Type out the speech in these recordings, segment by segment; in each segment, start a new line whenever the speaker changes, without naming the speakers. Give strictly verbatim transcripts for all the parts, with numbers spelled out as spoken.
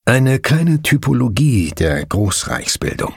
Eine kleine Typologie der Großreichsbildung.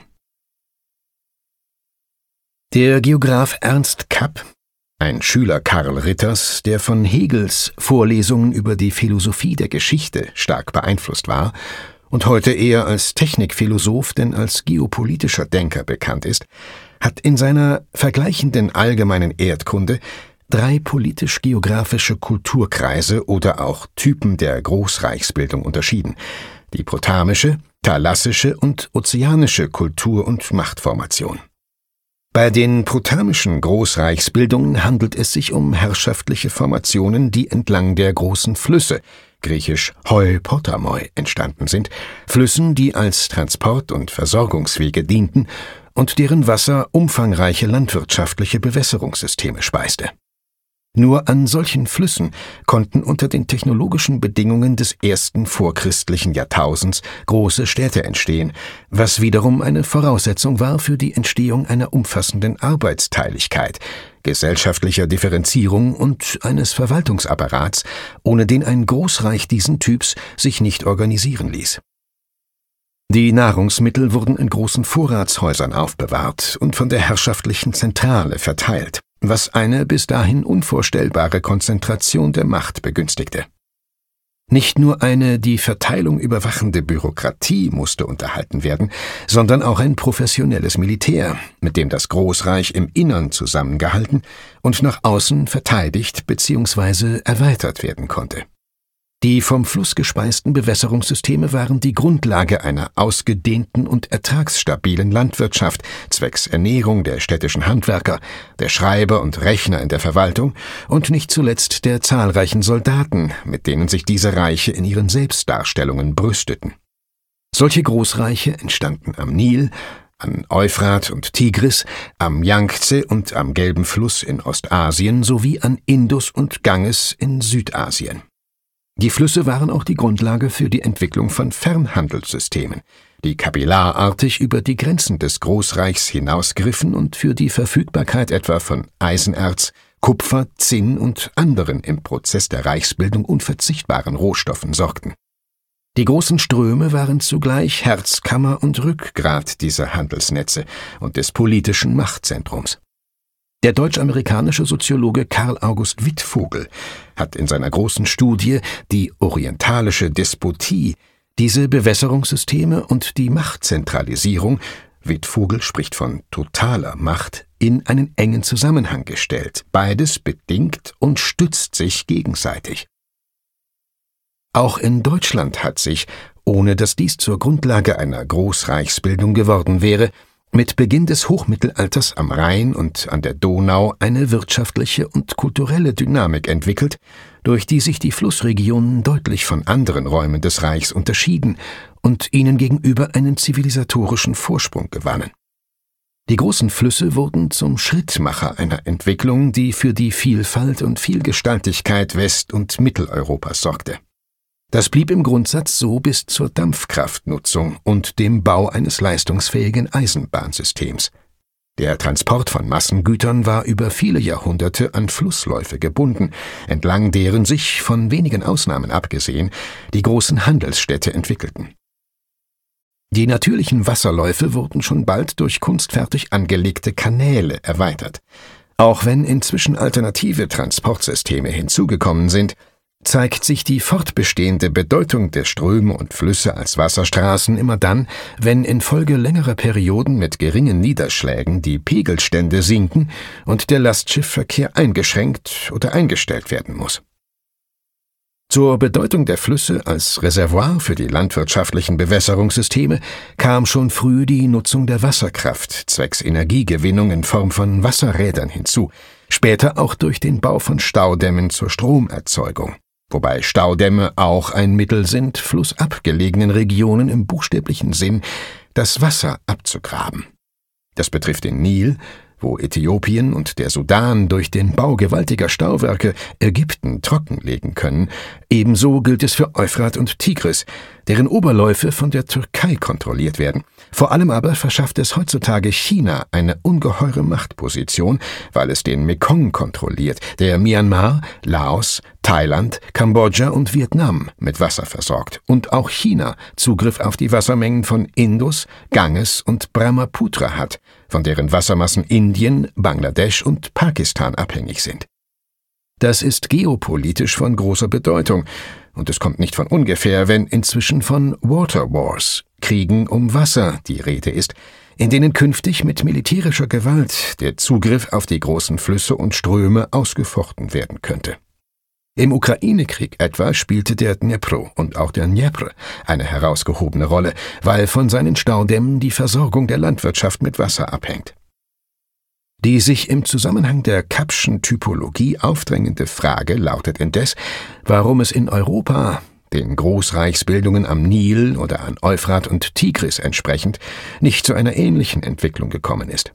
Der Geograph Ernst Kapp, ein Schüler Karl Ritters, der von Hegels Vorlesungen über die Philosophie der Geschichte stark beeinflusst war und heute eher als Technikphilosoph denn als geopolitischer Denker bekannt ist, hat in seiner vergleichenden allgemeinen Erdkunde drei politisch-geographische Kulturkreise oder auch Typen der Großreichsbildung unterschieden: die protamische, thalassische und ozeanische Kultur- und Machtformation. Bei den protamischen Großreichsbildungen handelt es sich um herrschaftliche Formationen, die entlang der großen Flüsse, griechisch hoi potamoi, entstanden sind, Flüssen, die als Transport- und Versorgungswege dienten und deren Wasser umfangreiche landwirtschaftliche Bewässerungssysteme speiste. Nur an solchen Flüssen konnten unter den technologischen Bedingungen des ersten vorchristlichen Jahrtausends große Städte entstehen, was wiederum eine Voraussetzung war für die Entstehung einer umfassenden Arbeitsteiligkeit, gesellschaftlicher Differenzierung und eines Verwaltungsapparats, ohne den ein Großreich diesen Typs sich nicht organisieren ließ. Die Nahrungsmittel wurden in großen Vorratshäusern aufbewahrt und von der herrschaftlichen Zentrale verteilt, was eine bis dahin unvorstellbare Konzentration der Macht begünstigte. Nicht nur eine die Verteilung überwachende Bürokratie musste unterhalten werden, sondern auch ein professionelles Militär, mit dem das Großreich im Innern zusammengehalten und nach außen verteidigt bzw. erweitert werden konnte. Die vom Fluss gespeisten Bewässerungssysteme waren die Grundlage einer ausgedehnten und ertragsstabilen Landwirtschaft zwecks Ernährung der städtischen Handwerker, der Schreiber und Rechner in der Verwaltung und nicht zuletzt der zahlreichen Soldaten, mit denen sich diese Reiche in ihren Selbstdarstellungen brüsteten. Solche Großreiche entstanden am Nil, an Euphrat und Tigris, am Jangtse und am Gelben Fluss in Ostasien sowie an Indus und Ganges in Südasien. Die Flüsse waren auch die Grundlage für die Entwicklung von Fernhandelssystemen, die kapillarartig über die Grenzen des Großreichs hinausgriffen und für die Verfügbarkeit etwa von Eisenerz, Kupfer, Zinn und anderen im Prozess der Reichsbildung unverzichtbaren Rohstoffen sorgten. Die großen Ströme waren zugleich Herzkammer und Rückgrat dieser Handelsnetze und des politischen Machtzentrums. Der deutsch-amerikanische Soziologe Karl August Wittfogel hat in seiner großen Studie »Die orientalische Despotie« diese Bewässerungssysteme und die Machtzentralisierung, Wittfogel spricht von totaler Macht, in einen engen Zusammenhang gestellt. Beides bedingt und stützt sich gegenseitig. Auch in Deutschland hat sich, ohne dass dies zur Grundlage einer Großreichsbildung geworden wäre, mit Beginn des Hochmittelalters am Rhein und an der Donau eine wirtschaftliche und kulturelle Dynamik entwickelt, durch die sich die Flussregionen deutlich von anderen Räumen des Reichs unterschieden und ihnen gegenüber einen zivilisatorischen Vorsprung gewannen. Die großen Flüsse wurden zum Schrittmacher einer Entwicklung, die für die Vielfalt und Vielgestaltigkeit West- und Mitteleuropas sorgte. Das blieb im Grundsatz so bis zur Dampfkraftnutzung und dem Bau eines leistungsfähigen Eisenbahnsystems. Der Transport von Massengütern war über viele Jahrhunderte an Flussläufe gebunden, entlang deren sich, von wenigen Ausnahmen abgesehen, die großen Handelsstädte entwickelten. Die natürlichen Wasserläufe wurden schon bald durch kunstfertig angelegte Kanäle erweitert. Auch wenn inzwischen alternative Transportsysteme hinzugekommen sind, zeigt sich die fortbestehende Bedeutung der Ströme und Flüsse als Wasserstraßen immer dann, wenn infolge längerer Perioden mit geringen Niederschlägen die Pegelstände sinken und der Lastschiffverkehr eingeschränkt oder eingestellt werden muss. Zur Bedeutung der Flüsse als Reservoir für die landwirtschaftlichen Bewässerungssysteme kam schon früh die Nutzung der Wasserkraft zwecks Energiegewinnung in Form von Wasserrädern hinzu, später auch durch den Bau von Staudämmen zur Stromerzeugung. Wobei Staudämme auch ein Mittel sind, flussabgelegenen Regionen im buchstäblichen Sinn das Wasser abzugraben. Das betrifft den Nil, wo Äthiopien und der Sudan durch den Bau gewaltiger Stauwerke Ägypten trockenlegen können. Ebenso gilt es für Euphrat und Tigris, deren Oberläufe von der Türkei kontrolliert werden. Vor allem aber verschafft es heutzutage China eine ungeheure Machtposition, weil es den Mekong kontrolliert, der Myanmar, Laos, Thailand, Kambodscha und Vietnam mit Wasser versorgt und auch China Zugriff auf die Wassermengen von Indus, Ganges und Brahmaputra hat, von deren Wassermassen Indien, Bangladesch und Pakistan abhängig sind. Das ist geopolitisch von großer Bedeutung, und es kommt nicht von ungefähr, wenn inzwischen von Water Wars, Kriegen um Wasser, die Rede ist, in denen künftig mit militärischer Gewalt der Zugriff auf die großen Flüsse und Ströme ausgefochten werden könnte. Im Ukraine-Krieg etwa spielte der Dnepro und auch der Dnepr eine herausgehobene Rolle, weil von seinen Staudämmen die Versorgung der Landwirtschaft mit Wasser abhängt. Die sich im Zusammenhang der Kappschen Typologie aufdrängende Frage lautet indes, warum es in Europa, den Großreichsbildungen am Nil oder an Euphrat und Tigris entsprechend, nicht zu einer ähnlichen Entwicklung gekommen ist.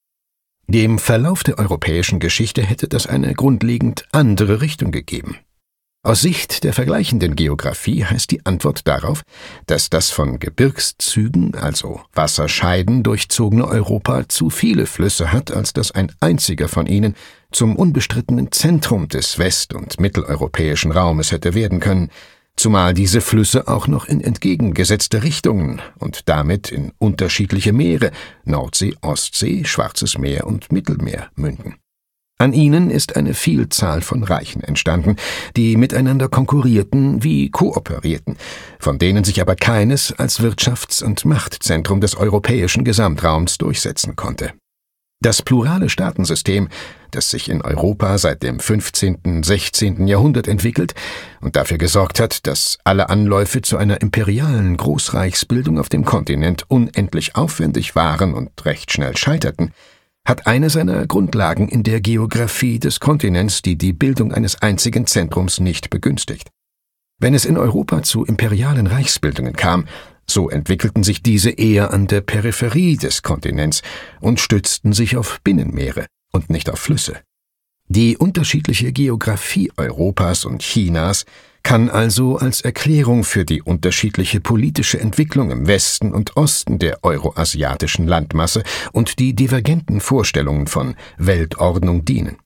Dem Verlauf der europäischen Geschichte hätte das eine grundlegend andere Richtung gegeben. Aus Sicht der vergleichenden Geographie heißt die Antwort darauf, dass das von Gebirgszügen, also Wasserscheiden, durchzogene Europa zu viele Flüsse hat, als dass ein einziger von ihnen zum unbestrittenen Zentrum des west- und mitteleuropäischen Raumes hätte werden können, zumal diese Flüsse auch noch in entgegengesetzte Richtungen und damit in unterschiedliche Meere, Nordsee, Ostsee, Schwarzes Meer und Mittelmeer, münden. An ihnen ist eine Vielzahl von Reichen entstanden, die miteinander konkurrierten wie kooperierten, von denen sich aber keines als Wirtschafts- und Machtzentrum des europäischen Gesamtraums durchsetzen konnte. Das plurale Staatensystem, das sich in Europa seit dem fünfzehnten, sechzehnten Jahrhundert entwickelt und dafür gesorgt hat, dass alle Anläufe zu einer imperialen Großreichsbildung auf dem Kontinent unendlich aufwendig waren und recht schnell scheiterten, hat eine seiner Grundlagen in der Geographie des Kontinents, die die Bildung eines einzigen Zentrums nicht begünstigt. Wenn es in Europa zu imperialen Reichsbildungen kam, so entwickelten sich diese eher an der Peripherie des Kontinents und stützten sich auf Binnenmeere und nicht auf Flüsse. Die unterschiedliche Geographie Europas und Chinas kann also als Erklärung für die unterschiedliche politische Entwicklung im Westen und Osten der euroasiatischen Landmasse und die divergenten Vorstellungen von Weltordnung dienen.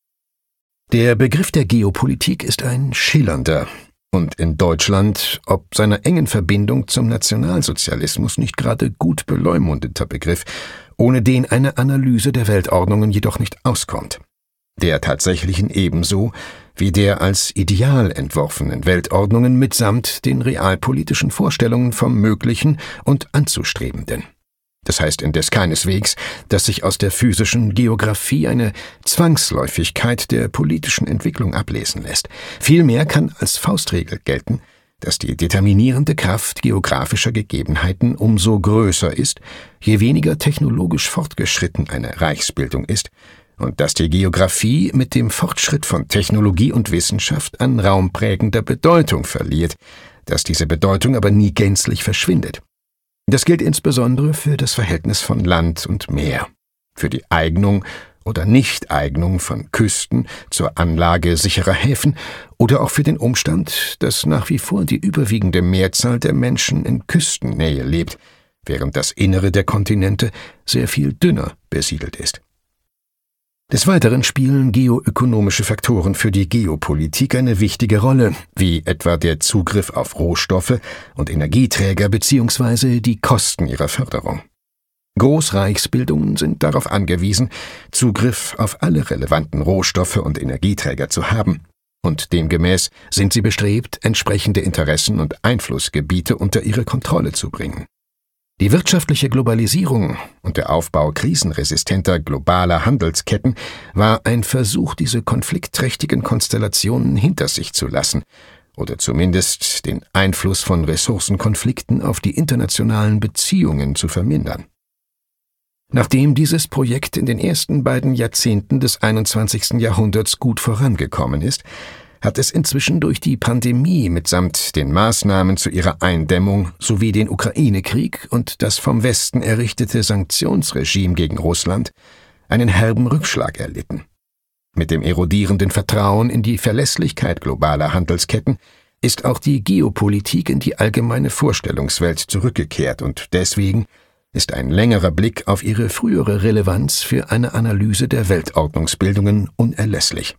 Der Begriff der Geopolitik ist ein schillernder und in Deutschland, ob seiner engen Verbindung zum Nationalsozialismus, nicht gerade gut beleumundeter Begriff, ohne den eine Analyse der Weltordnungen jedoch nicht auskommt. Der tatsächlichen ebenso wie der als ideal entworfenen Weltordnungen mitsamt den realpolitischen Vorstellungen vom Möglichen und Anzustrebenden. Das heißt indes keineswegs, dass sich aus der physischen Geographie eine Zwangsläufigkeit der politischen Entwicklung ablesen lässt. Vielmehr kann als Faustregel gelten, dass die determinierende Kraft geografischer Gegebenheiten umso größer ist, je weniger technologisch fortgeschritten eine Reichsbildung ist, und dass die Geographie mit dem Fortschritt von Technologie und Wissenschaft an raumprägender Bedeutung verliert, dass diese Bedeutung aber nie gänzlich verschwindet. Das gilt insbesondere für das Verhältnis von Land und Meer, für die Eignung oder Nichteignung von Küsten zur Anlage sicherer Häfen oder auch für den Umstand, dass nach wie vor die überwiegende Mehrzahl der Menschen in Küstennähe lebt, während das Innere der Kontinente sehr viel dünner besiedelt ist. Des Weiteren spielen geoökonomische Faktoren für die Geopolitik eine wichtige Rolle, wie etwa der Zugriff auf Rohstoffe und Energieträger bzw. die Kosten ihrer Förderung. Großreichsbildungen sind darauf angewiesen, Zugriff auf alle relevanten Rohstoffe und Energieträger zu haben, und demgemäß sind sie bestrebt, entsprechende Interessen und Einflussgebiete unter ihre Kontrolle zu bringen. Die wirtschaftliche Globalisierung und der Aufbau krisenresistenter globaler Handelsketten war ein Versuch, diese konfliktträchtigen Konstellationen hinter sich zu lassen oder zumindest den Einfluss von Ressourcenkonflikten auf die internationalen Beziehungen zu vermindern. Nachdem dieses Projekt in den ersten beiden Jahrzehnten des einundzwanzigsten Jahrhunderts gut vorangekommen ist, hat es inzwischen durch die Pandemie mitsamt den Maßnahmen zu ihrer Eindämmung sowie den Ukraine-Krieg und das vom Westen errichtete Sanktionsregime gegen Russland einen herben Rückschlag erlitten. Mit dem erodierenden Vertrauen in die Verlässlichkeit globaler Handelsketten, ist auch die Geopolitik in die allgemeine Vorstellungswelt zurückgekehrt und deswegen ist ein längerer Blick auf ihre frühere Relevanz für eine Analyse der Weltordnungsbildungen unerlässlich.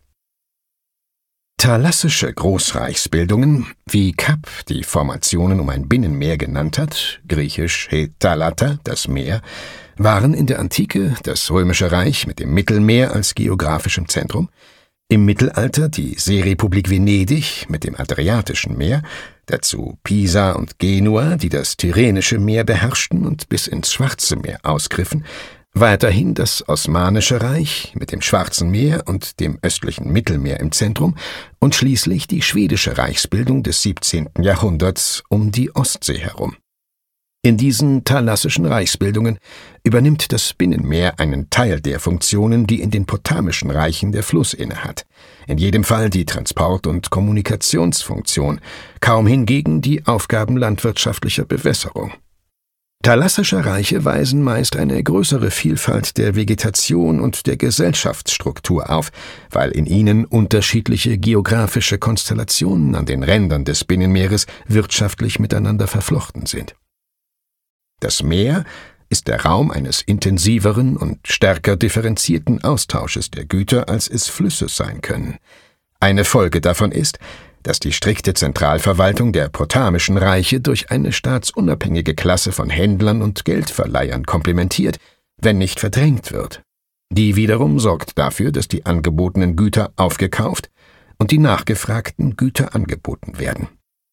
Thalassische Großreichsbildungen, wie Kapp die Formationen um ein Binnenmeer genannt hat, griechisch he Thalata, das Meer, waren in der Antike das Römische Reich mit dem Mittelmeer als geografischem Zentrum, im Mittelalter die Seerepublik Venedig mit dem Adriatischen Meer, dazu Pisa und Genua, die das Tyrrhenische Meer beherrschten und bis ins Schwarze Meer ausgriffen, weiterhin das Osmanische Reich mit dem Schwarzen Meer und dem östlichen Mittelmeer im Zentrum und schließlich die schwedische Reichsbildung des siebzehnten Jahrhunderts um die Ostsee herum. In diesen thalassischen Reichsbildungen übernimmt das Binnenmeer einen Teil der Funktionen, die in den potamischen Reichen der Fluss innehat, in jedem Fall die Transport- und Kommunikationsfunktion, kaum hingegen die Aufgaben landwirtschaftlicher Bewässerung. Thalassische Reiche weisen meist eine größere Vielfalt der Vegetation und der Gesellschaftsstruktur auf, weil in ihnen unterschiedliche geografische Konstellationen an den Rändern des Binnenmeeres wirtschaftlich miteinander verflochten sind. Das Meer ist der Raum eines intensiveren und stärker differenzierten Austausches der Güter, als es Flüsse sein können. Eine Folge davon ist, dass die strikte Zentralverwaltung der potamischen Reiche durch eine staatsunabhängige Klasse von Händlern und Geldverleihern komplementiert, wenn nicht verdrängt wird. Die wiederum sorgt dafür, dass die angebotenen Güter aufgekauft und die nachgefragten Güter angeboten werden.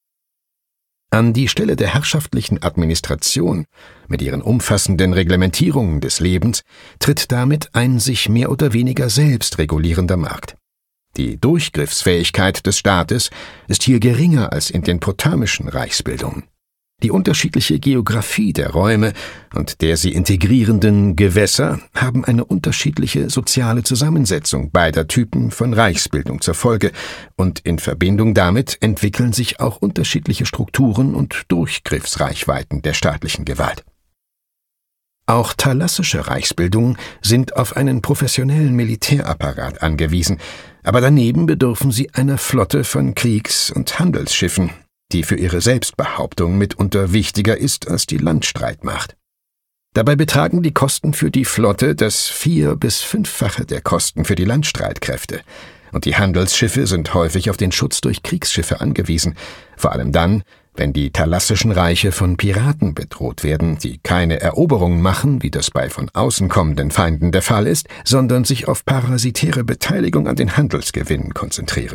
An die Stelle der herrschaftlichen Administration mit ihren umfassenden Reglementierungen des Lebens tritt damit ein sich mehr oder weniger selbst regulierender Markt. Die Durchgriffsfähigkeit des Staates ist hier geringer als in den potamischen Reichsbildungen. Die unterschiedliche Geografie der Räume und der sie integrierenden Gewässer haben eine unterschiedliche soziale Zusammensetzung beider Typen von Reichsbildung zur Folge, und in Verbindung damit entwickeln sich auch unterschiedliche Strukturen und Durchgriffsreichweiten der staatlichen Gewalt. Auch thalassische Reichsbildungen sind auf einen professionellen Militärapparat angewiesen, aber daneben bedürfen sie einer Flotte von Kriegs- und Handelsschiffen, die für ihre Selbstbehauptung mitunter wichtiger ist als die Landstreitmacht. Dabei betragen die Kosten für die Flotte das vier- bis fünffache der Kosten für die Landstreitkräfte, und die Handelsschiffe sind häufig auf den Schutz durch Kriegsschiffe angewiesen, vor allem dann, wenn die thalassischen Reiche von Piraten bedroht werden, die keine Eroberungen machen, wie das bei von außen kommenden Feinden der Fall ist, sondern sich auf parasitäre Beteiligung an den Handelsgewinnen konzentrieren.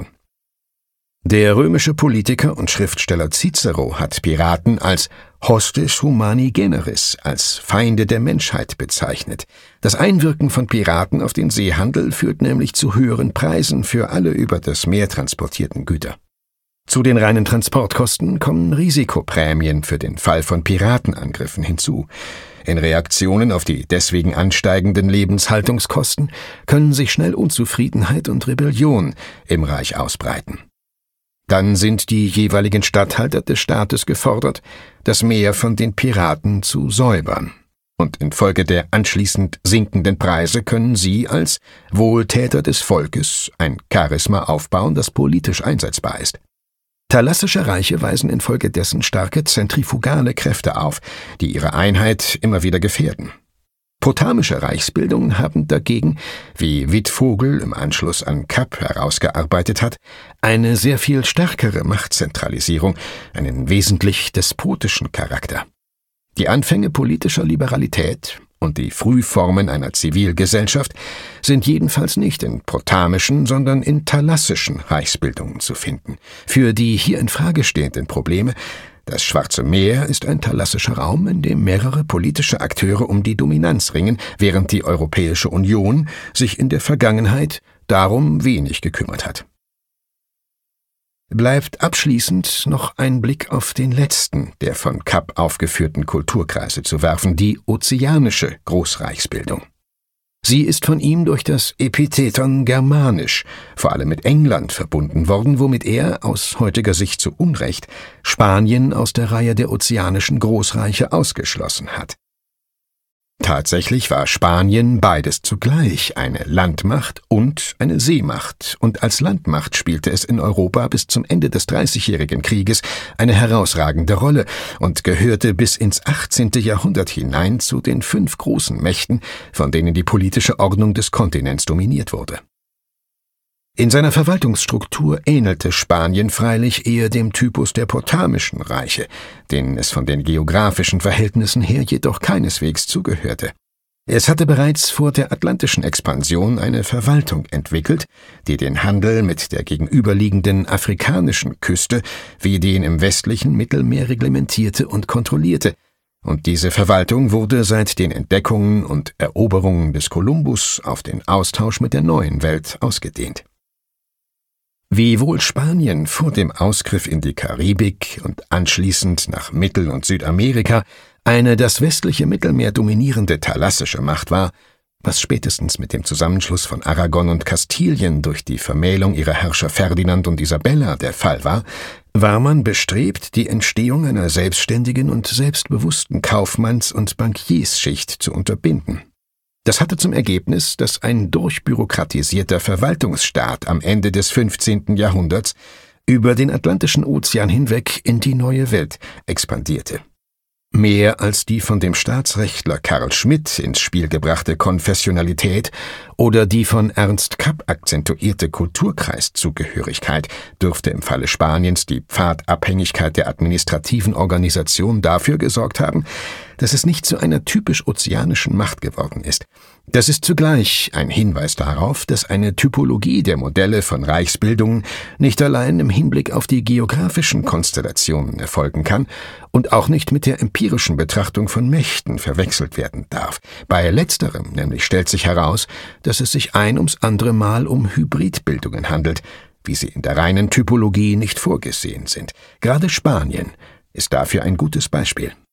Der römische Politiker und Schriftsteller Cicero hat Piraten als Hostes Humani Generis, als Feinde der Menschheit bezeichnet. Das Einwirken von Piraten auf den Seehandel führt nämlich zu höheren Preisen für alle über das Meer transportierten Güter. Zu den reinen Transportkosten kommen Risikoprämien für den Fall von Piratenangriffen hinzu. In Reaktionen auf die deswegen ansteigenden Lebenshaltungskosten können sich schnell Unzufriedenheit und Rebellion im Reich ausbreiten. Dann sind die jeweiligen Statthalter des Staates gefordert, das Meer von den Piraten zu säubern. Und infolge der anschließend sinkenden Preise können sie als Wohltäter des Volkes ein Charisma aufbauen, das politisch einsetzbar ist. Thalassische Reiche weisen infolgedessen starke zentrifugale Kräfte auf, die ihre Einheit immer wieder gefährden. Potamische Reichsbildungen haben dagegen, wie Wittfogel im Anschluss an Kapp herausgearbeitet hat, eine sehr viel stärkere Machtzentralisierung, einen wesentlich despotischen Charakter. Die Anfänge politischer Liberalität und die Frühformen einer Zivilgesellschaft sind jedenfalls nicht in potamischen, sondern in thalassischen Reichsbildungen zu finden. Für die hier in Frage stehenden Probleme: Das Schwarze Meer ist ein thalassischer Raum, in dem mehrere politische Akteure um die Dominanz ringen, während die Europäische Union sich in der Vergangenheit darum wenig gekümmert hat. Bleibt abschließend noch ein Blick auf den letzten der von Kapp aufgeführten Kulturkreise zu werfen, die ozeanische Großreichsbildung. Sie ist von ihm durch das Epitheton germanisch, vor allem mit England, verbunden worden, womit er, aus heutiger Sicht zu Unrecht, Spanien aus der Reihe der ozeanischen Großreiche ausgeschlossen hat. Tatsächlich war Spanien beides zugleich, eine Landmacht und eine Seemacht, und als Landmacht spielte es in Europa bis zum Ende des Dreißigjährigen Krieges eine herausragende Rolle und gehörte bis ins achtzehnte Jahrhundert hinein zu den fünf großen Mächten, von denen die politische Ordnung des Kontinents dominiert wurde. In seiner Verwaltungsstruktur ähnelte Spanien freilich eher dem Typus der Pottamischen Reiche, denen es von den geografischen Verhältnissen her jedoch keineswegs zugehörte. Es hatte bereits vor der atlantischen Expansion eine Verwaltung entwickelt, die den Handel mit der gegenüberliegenden afrikanischen Küste wie den im westlichen Mittelmeer reglementierte und kontrollierte, und diese Verwaltung wurde seit den Entdeckungen und Eroberungen des Kolumbus auf den Austausch mit der neuen Welt ausgedehnt. Wiewohl Spanien vor dem Ausgriff in die Karibik und anschließend nach Mittel- und Südamerika eine das westliche Mittelmeer dominierende thalassische Macht war, was spätestens mit dem Zusammenschluss von Aragon und Kastilien durch die Vermählung ihrer Herrscher Ferdinand und Isabella der Fall war, war man bestrebt, die Entstehung einer selbstständigen und selbstbewussten Kaufmanns- und Bankiersschicht zu unterbinden. Das hatte zum Ergebnis, dass ein durchbürokratisierter Verwaltungsstaat am Ende des fünfzehnten Jahrhunderts über den Atlantischen Ozean hinweg in die neue Welt expandierte. Mehr als die von dem Staatsrechtler Carl Schmitt ins Spiel gebrachte Konfessionalität oder die von Ernst Kapp akzentuierte Kulturkreiszugehörigkeit dürfte im Falle Spaniens die Pfadabhängigkeit der administrativen Organisation dafür gesorgt haben, dass es nicht zu einer typisch ozeanischen Macht geworden ist. Das ist zugleich ein Hinweis darauf, dass eine Typologie der Modelle von Reichsbildungen nicht allein im Hinblick auf die geografischen Konstellationen erfolgen kann und auch nicht mit der empirischen Betrachtung von Mächten verwechselt werden darf. Bei letzterem nämlich stellt sich heraus, dass es sich ein ums andere Mal um Hybridbildungen handelt, wie sie in der reinen Typologie nicht vorgesehen sind. Gerade Spanien ist dafür ein gutes Beispiel.